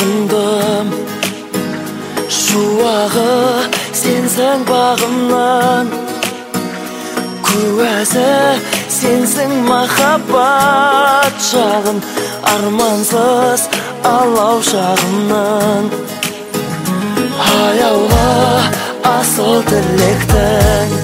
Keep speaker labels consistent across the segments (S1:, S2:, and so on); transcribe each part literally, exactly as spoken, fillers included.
S1: сағындым. Шуағы сенсің бағымнан, куәсі сенсің махаббат жағын, армансыз алау шағымнан. Аяулы асыл тілектің,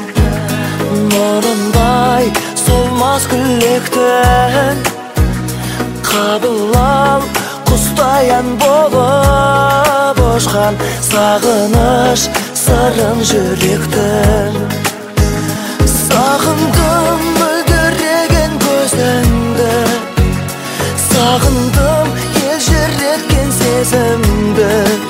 S1: нұрындай солмас күлектің, қабыл ал құстаян болып ұшқан сағыныш сырын жүректің. Сағындым мөлдіреген көзіңді, сағындым елжіреткен сезімді,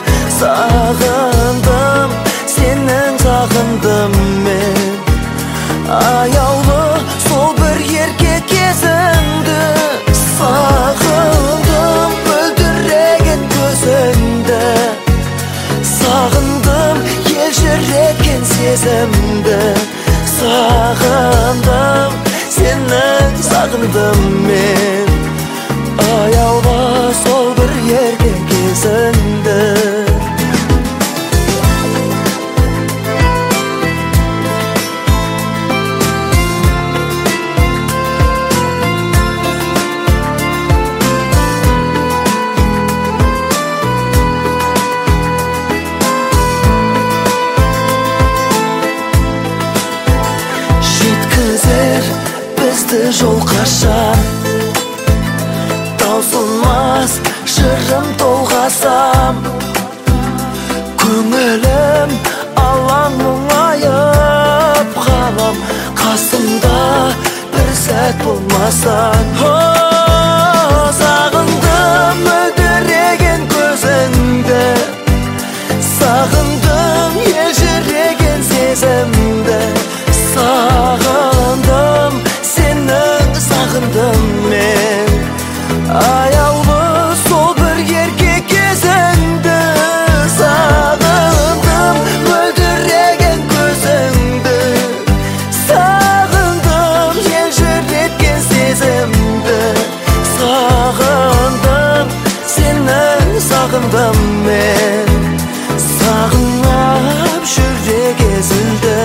S1: сағындым сенің сағындым мен. Аяулы сол бір еркек кезіңді, сағындым мөлдіреген көзіңді, сағындым елжіреткен сезімді, сағындым сенің сағындым мен. Аяулы сол бір еркек кезіңді. Бізді жол қашан, таусылмас жырым толғасам, көңілім алаң мұңайып қалам, қасымда бір сәт болмасан. О, сағындым мөлдіреген көзіңді, сағындым елжіреген сезімді, сағындым сенің сағындым мен. Аяулы сол бір еркек кезіңді, сағындым мөлдіреген көзіңді, сағындым елжіреткен сезімді, сағындым сенің сағындым мен. Сағынып жүрек езілді.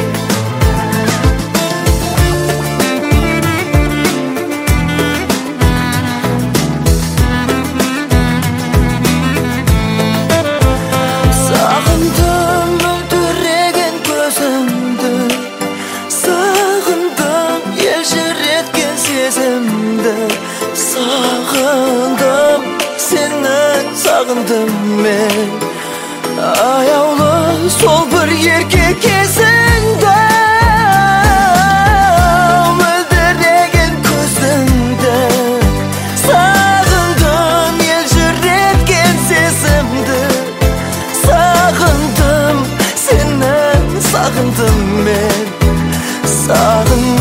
S1: Сағындым сенің сағындым мен. Аяулы сол бір еркек кезіңді, мөлдіреген көзіңді, сағындым елжіреткен сезімді, сағындым сенің сағындым мен. Сағындым